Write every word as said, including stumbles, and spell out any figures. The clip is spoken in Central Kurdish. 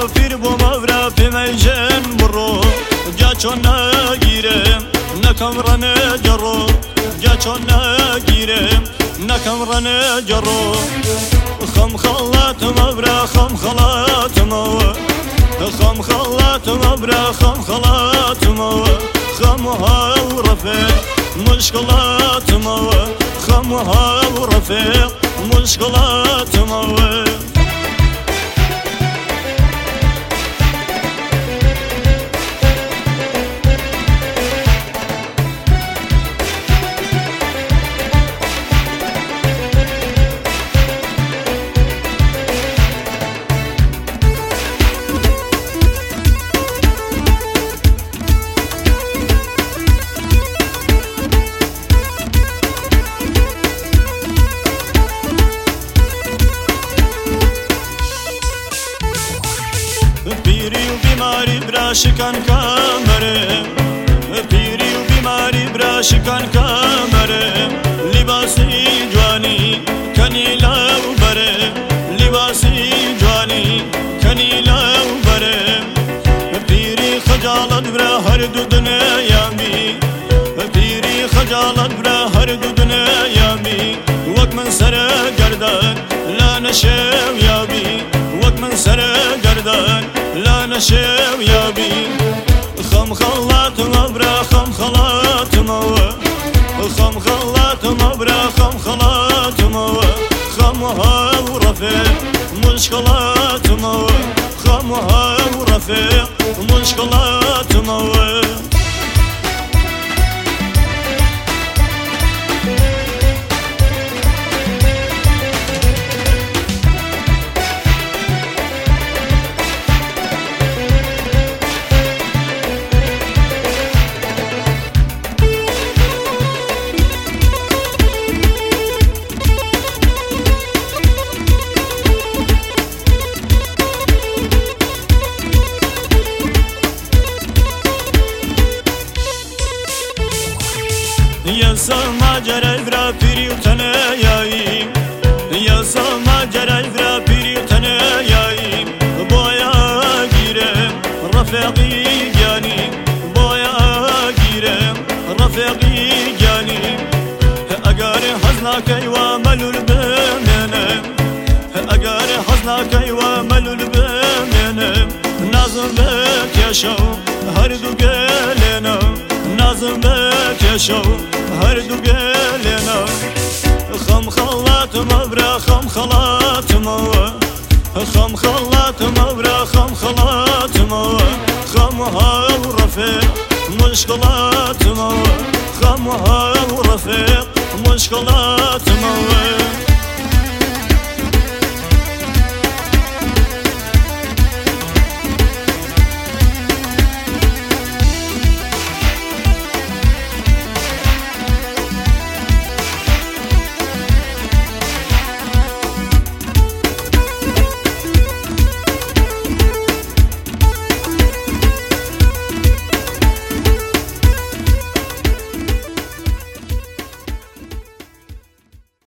پیر بو مورا پی میجن برو جا چون نگیرم نکم رن جرو جا چون نگیرم نکم رن جرو خم خلات مبرا خم خلات مو خم خلات مبرا خم خلات مو خم هاو رفيق مشكلات مو خم هاو رفيق مشكلات مو پیری و بیماری برا شکن کمرم پیری و بیماری برا شکن کمرم لباسی جوانی کنی لو برم لباسی جوانی کنی لو برم پیری خجالت برا هر دو دنیا می پیری خجالت برا هر دو دنیا می وقت من سر گردن لا نشو یابی وقت من سر گردن لا نشو يابي خم خلات مبرا خم خلات مو خم خلات مبرا خم خلات مو خم هاو رفيق مشكلات مو خم هاو رفيق مشكلات مو يا سما جرى برا بيري وتناياي يا سما جرى برا بيري وتناياي بويا غيرم رفيقي جاني بويا غيرم رفيقي جاني اقاري حزنك وملول بمنم اقاري حزنك وملول بمنم نازم بك يا شو هردو قالنا نازم بك يا شو هردو قالنا خم خلات مبرا خم خلات مو خم خلات مبرا خم خلات مو خم هاو رفيق مشكلات مو خم هاو رفيق مشكلات مو